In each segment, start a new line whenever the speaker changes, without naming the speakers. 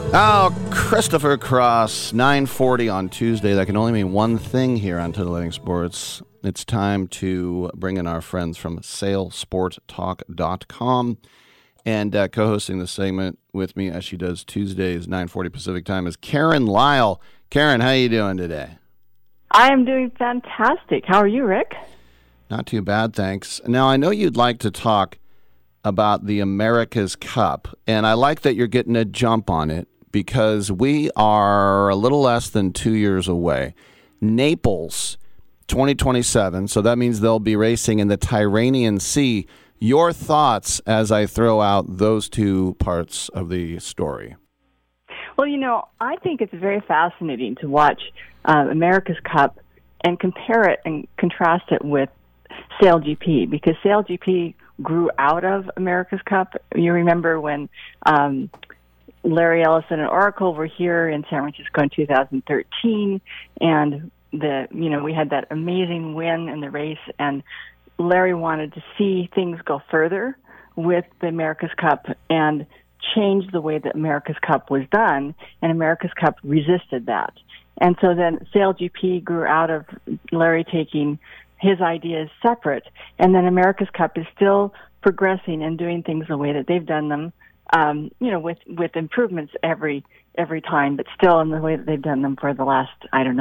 Oh, Christopher Cross, 9:40 on Tuesday. That can only mean one thing here on Titillating Sports. It's time to bring in our friends from SailSportTalk.com. And co-hosting the segment with me, as she does Tuesdays, 9:40 Pacific time, is Karen Lyle. Karen, how you doing today?
I am doing fantastic. How are you, Rick?
Not too bad, thanks. Now, I know you'd like to talk about the America's Cup, and I like that you're getting a jump on it because we are a little less than 2 years away. Naples, 2027, so that means they'll be racing in the Tyrrhenian Sea. Your thoughts as I throw out those two parts of the story?
Well, I think it's very fascinating to watch America's Cup and compare it and contrast it with SailGP, because SailGP grew out of America's Cup. You remember when Larry Ellison and Oracle were here in San Francisco in 2013, and we had that amazing win in the race, and Larry wanted to see things go further with the America's Cup and change the way that America's Cup was done, and America's Cup resisted that. And so then SailGP grew out of Larry taking his ideas separate, and then America's Cup is still progressing and doing things the way that they've done them, with improvements every time, but still in the way that they've done them for the last,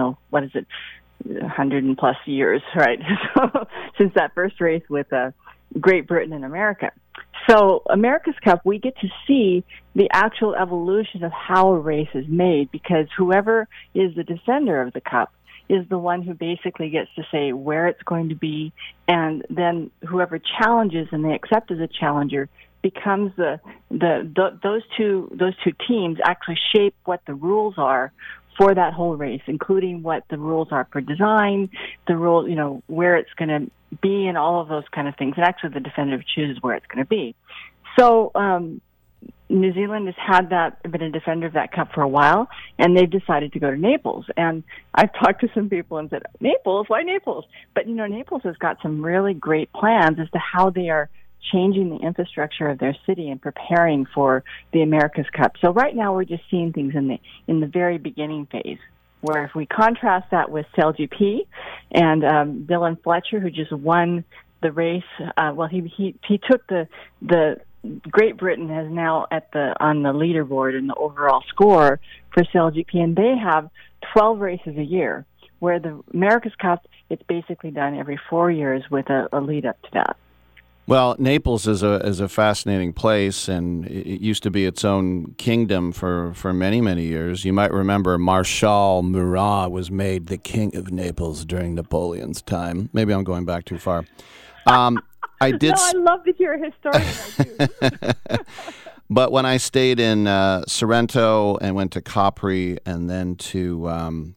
100 and plus years, right? So, since that first race with Great Britain and America. So America's Cup, we get to see the actual evolution of how a race is made, because whoever is the defender of the Cup is the one who basically gets to say where it's going to be, and then whoever challenges and they accept as a challenger becomes those two teams actually shape what the rules are for that whole race, including what the rules are for design, the rule, where it's going to be, and all of those kind of things. And actually, the defender chooses where it's going to be. So New Zealand has been a defender of that cup for a while, and they've decided to go to Naples. And I've talked to some people and said, Naples? Why Naples? But, Naples has got some really great plans as to how they are changing the infrastructure of their city and preparing for the America's Cup. So right now we're just seeing things in the very beginning phase, where if we contrast that with SailGP and Dylan Fletcher, who just won the race, he took the Great Britain is now on the leaderboard in the overall score for SailGP, and they have 12 races a year, where the America's Cup, it's basically done every 4 years with a lead up to that.
Well, Naples is a fascinating place, and it used to be its own kingdom for many, many years. You might remember Marshal Murat was made the king of Naples during Napoleon's time. Maybe I'm going back too far. I love
that you're a historian. I do.
But when I stayed in Sorrento and went to Capri and then to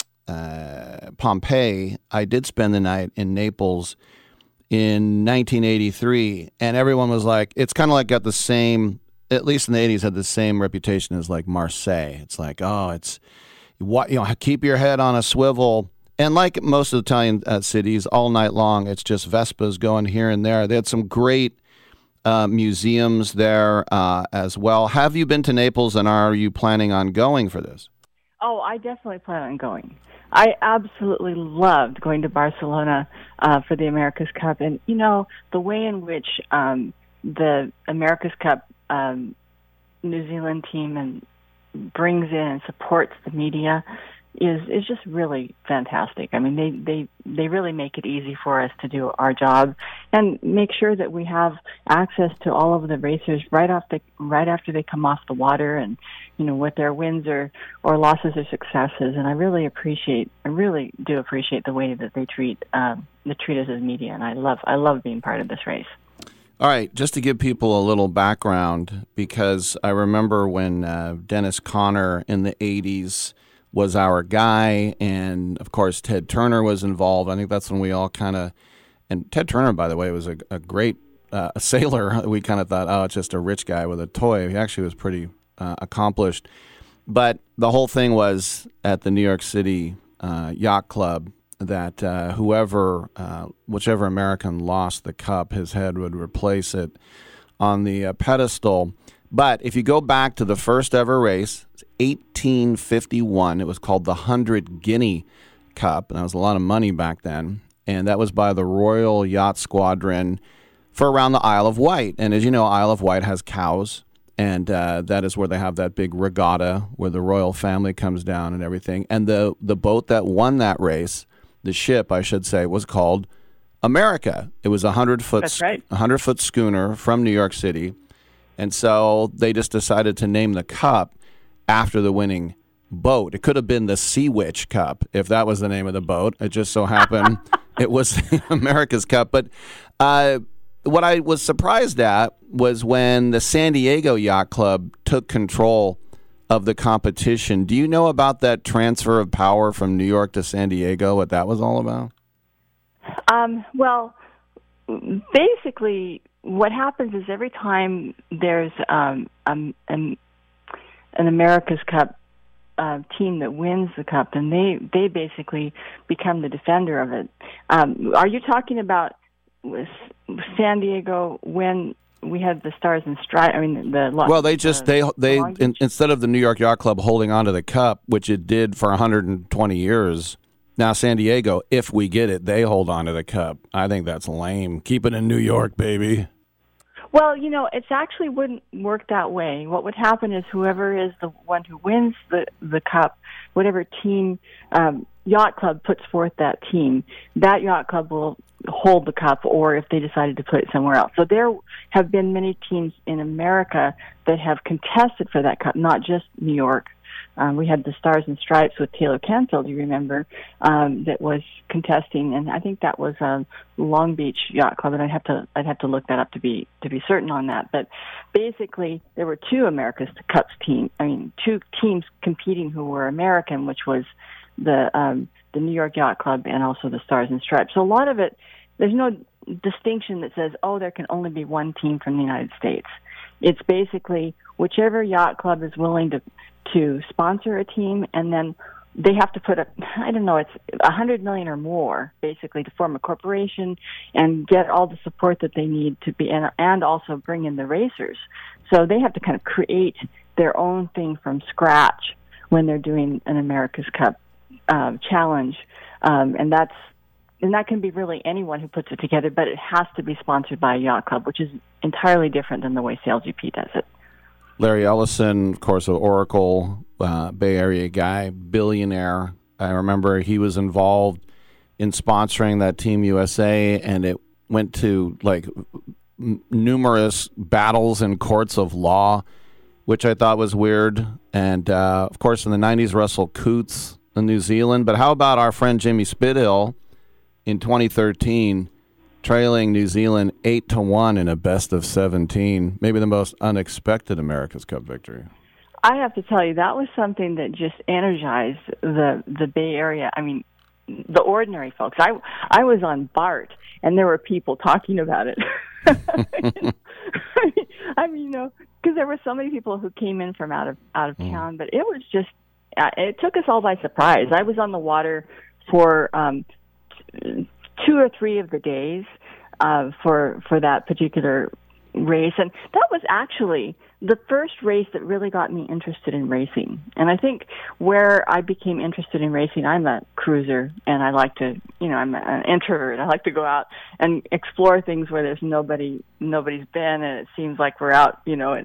Pompeii, I did spend the night in Naples in 1983, and everyone was like, it's kind of like got the same, at least in the 80s, had the same reputation as like Marseille. It's like, keep your head on a swivel. And like most of the Italian cities, all night long, it's just Vespas going here and there. They had some great museums there as well. Have you been to Naples, and are you planning on going for this?
Oh, I definitely plan on going. I absolutely loved going to Barcelona for the America's Cup. And, the way in which the America's Cup New Zealand team brings in and supports the media is just really fantastic. I mean, they really make it easy for us to do our job and make sure that we have access to all of the racers right after they come off the water, and with their wins or losses or successes. And I really do appreciate the way that they treat us as media, and I love being part of this race.
All right, just to give people a little background, because I remember when Dennis Conner in the 80s was our guy, and of course Ted Turner was involved. I think that's when we all and Ted Turner, by the way, was a great sailor. We kind of thought, it's just a rich guy with a toy. He actually was pretty accomplished. But the whole thing was at the New York City Yacht Club that whichever American lost the cup, his head would replace it on the pedestal. But if you go back to the first ever race, 1851, it was called the 100 Guinea Cup, and that was a lot of money back then. And that was by the Royal Yacht Squadron for around the Isle of Wight. And as you know, Isle of Wight has cows, and that is where they have that big regatta where the royal family comes down and everything. And the boat that won that race, the ship, I should say, was called America. It was a 100-foot schooner from New York City. And so they just decided to name the cup after the winning boat. It could have been the Sea Witch Cup if that was the name of the boat. It just so happened it was America's Cup. But what I was surprised at was when the San Diego Yacht Club took control of the competition. Do you know about that transfer of power from New York to San Diego, what that was all about?
Well, basically, what happens is every time there's an America's Cup team that wins the cup, then they basically become the defender of it. Are you talking about San Diego when we had the Stars and Stripes? I mean, instead of the New York Yacht Club holding on to the cup, which it did for 120 years. Now, San Diego, if we get it, they hold on to the cup. I think that's lame. Keep it in New York, baby. Well, it actually wouldn't work that way. What would happen is whoever is the one who wins the cup, whatever team, yacht club puts forth that team, that yacht club will hold the cup, or if they decided to put it somewhere else. So there have been many teams in America that have contested for that cup, not just New York. We had the Stars and Stripes with Taylor Canfield, you remember, that was contesting, and I think that was Long Beach Yacht Club, and I'd have to look that up to be certain on that. But basically, there were two America's Cup teams. I mean, two teams competing who were American, which was the New York Yacht Club and also the Stars and Stripes. So a lot of it, there's no distinction that says, oh, there can only be one team from the United States. It's basically whichever yacht club is willing to sponsor a team, and then they have to put it's $100 million or more, basically, to form a corporation and get all the support that they need to be, and also bring in the racers. So they have to kind of create their own thing from scratch when they're doing an America's Cup challenge, and that can be really anyone who puts it together, but it has to be sponsored by a yacht club, which is entirely different than the way SailGP does it.
Larry Ellison, of course, an Oracle Bay Area guy, billionaire. I remember he was involved in sponsoring that Team USA, and it went to numerous battles in courts of law, which I thought was weird. And, of course, in the 90s, Russell Coutts in New Zealand. But how about our friend Jimmy Spithill in 2013, trailing New Zealand 8-1 in a best of 17, maybe the most unexpected America's Cup victory?
I have to tell you, that was something that just energized the Bay Area. I mean, the ordinary folks. I was on BART, and there were people talking about it. I mean, because there were so many people who came in from out of town, but it was just it took us all by surprise. I was on the water for 2 or 3 of the days for that particular race, and that was actually the first race that really got me interested in racing. And I think where I became interested in racing, I'm a cruiser, and I like to, I'm an introvert. I like to go out and explore things where there's nobody's been, and it seems like we're out,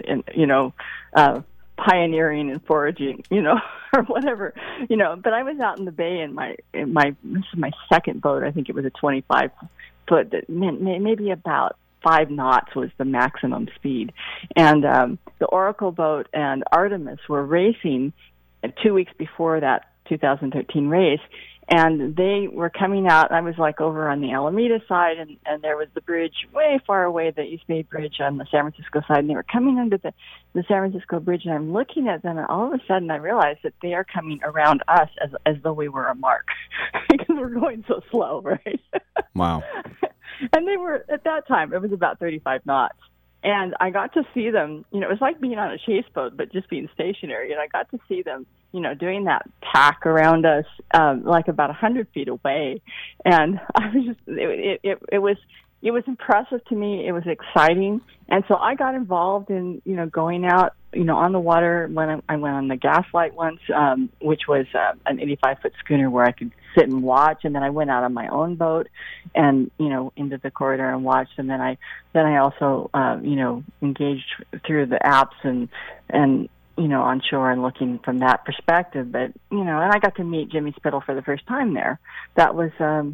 pioneering and foraging, or whatever, But I was out in the bay in my this is my second boat. I think it was a 25 foot that meant maybe about 5 knots was the maximum speed. And the Oracle boat and Artemis were racing 2 weeks before that 2013 race, and they were coming out. I was over on the Alameda side, and there was the bridge way far away, the East Bay Bridge on the San Francisco side, and they were coming under the San Francisco Bridge, and I'm looking at them, and all of a sudden I realized that they are coming around us as though we were a mark because we're going so slow, right?
Wow.
And they were, at that time, it was about 35 knots. And I got to see them, it was like being on a chase boat, but just being stationary. And I got to see them, doing that tack around us, about 100 feet away. And I was just, it was it was impressive to me. It was exciting. And so I got involved in, going out, on the water when I went on the Gaslight once, which was an 85-foot schooner where I could sit and watch. And then I went out on my own boat and, into the corridor and watched. And then I also, engaged through the apps and on shore and looking from that perspective. But, and I got to meet Jimmy Spittle for the first time there. That was,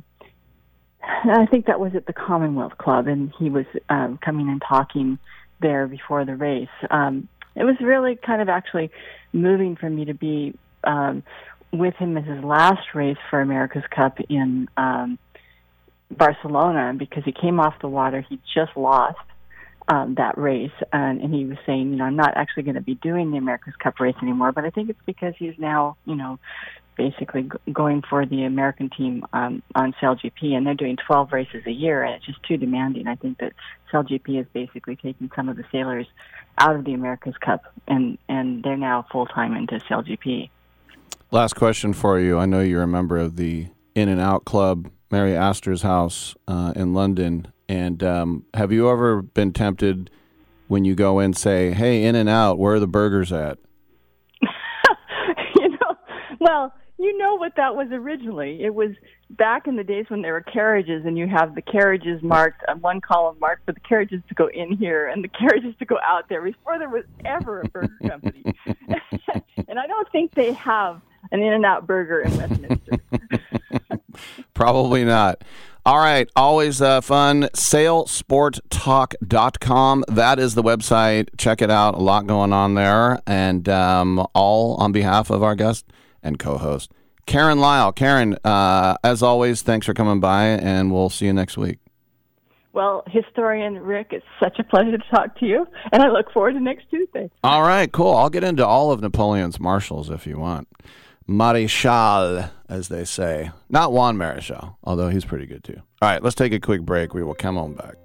I think that was at the Commonwealth Club, and he was coming and talking there before the race. It was really kind of actually moving for me to be with him as his last race for America's Cup in Barcelona, because he came off the water. He just lost that race, and he was saying, I'm not actually going to be doing the America's Cup race anymore, but I think it's because he's now, basically going for the American team on SailGP, and they're doing 12 races a year, and it's just too demanding. I think that SailGP is basically taking some of the sailors out of the America's Cup, and they're now full-time into SailGP.
Last question for you. I know you're a member of the In-N-Out Club, Mary Astor's house in London, and have you ever been tempted when you go in, say, hey, In-N-Out, where are the burgers at?
Well, you know what that was originally. It was back in the days when there were carriages, and you have the carriages marked, one column marked for the carriages to go in here and the carriages to go out there, before there was ever a burger company. And I don't think they have an In-N-Out burger in Westminster.
Probably not. All right. Always fun. Sailsporttalk.com. That is the website. Check it out. A lot going on there. And all on behalf of our guest and co-host, Karen Lyle. Karen, as always, thanks for coming by, and we'll see you next week.
Well, historian Rick, it's such a pleasure to talk to you, and I look forward to next Tuesday.
All right, cool. I'll get into all of Napoleon's marshals if you want. Maréchal, as they say. Not Juan Marichal, although he's pretty good too. All right, let's take a quick break. We will come on back.